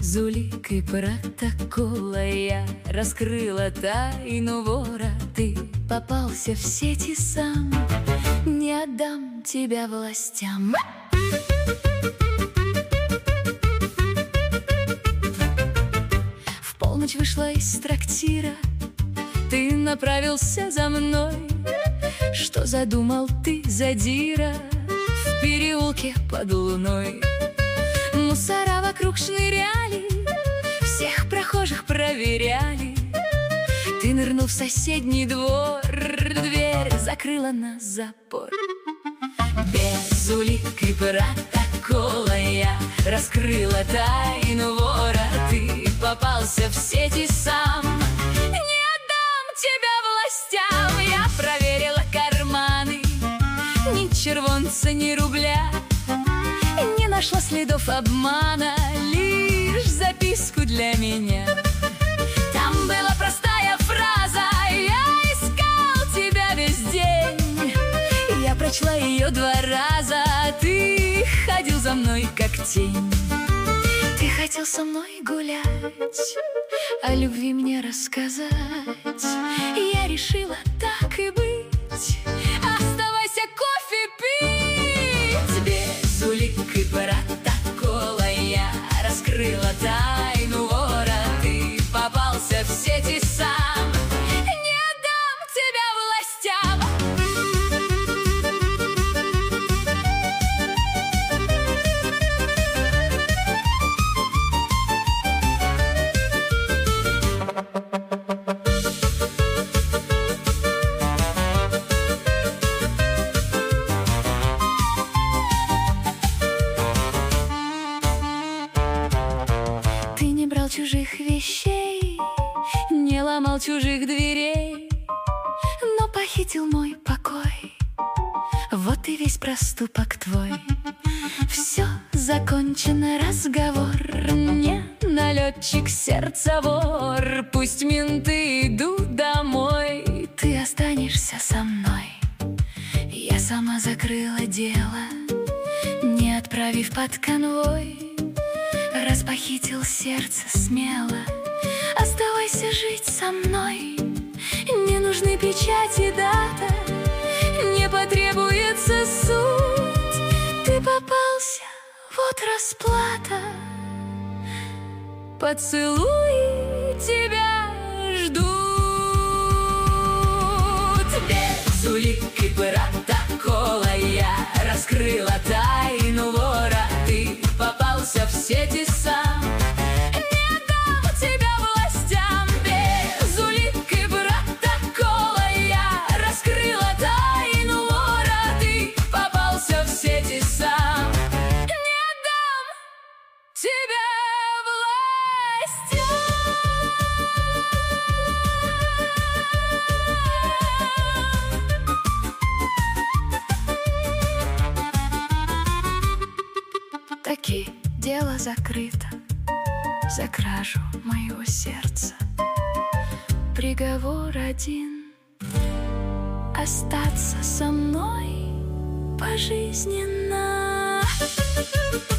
уликой протокола я раскрыла тайну вора. Ты попался в сети сам, не отдам тебя властям. В полночь вышла из трактира, ты направился за мной. Что задумал ты, задира, в переулке под луной? Мусора вокруг шныряли, всех прохожих проверяли. Ты нырнул в соседний двор, дверь закрыла на запор. Без улик и протокола я раскрыла тайну вора. Ты попался в сети сам, не отдам тебя властям. Я проверила карманы, ни червонца, ни рубля. Не нашла следов обмана, лишь записку для меня. Там была простая фраза: я искал тебя весь день. Я прочла ее 2 раза, ты ходил за мной как тень. Ты хотел со мной гулять, о любви мне рассказать. Я решила, так и быть, оставайся кофе пить. Без улик и протокола я раскрыла тайну вора. Ты попался в сети сам, не отдам тебя властям. Чужих вещей, не ломал чужих дверей, но похитил мой покой. Вот и весь проступок твой. Все закончено, разговор. Не налетчик, сердца вор. Пусть менты идут домой, ты останешься со мной. Я сама закрыла дело, не отправив под конвой. Раз похитил сердце смело, оставайся жить со мной. Не нужны печати, дата, не потребуется суд. Ты попался, вот расплата. Поцелуи тебя ждут. Без улик и протокола я раскрыла тайну вора. Ты попался в сети сам, не отдам тебя властям. Без улик и протокола я раскрыла тайну вора. Ты попался в сети сам, не отдам тебя властям. Таки дело закрыто за кражу моего сердца. Приговор один: остаться со мной пожизненно.